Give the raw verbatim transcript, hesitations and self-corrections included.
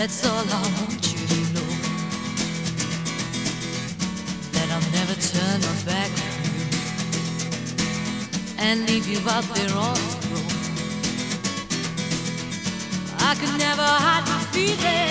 That's all I want you to know, that I'll never turn my back on you and leave you out there on your own. I could never hide my feelings.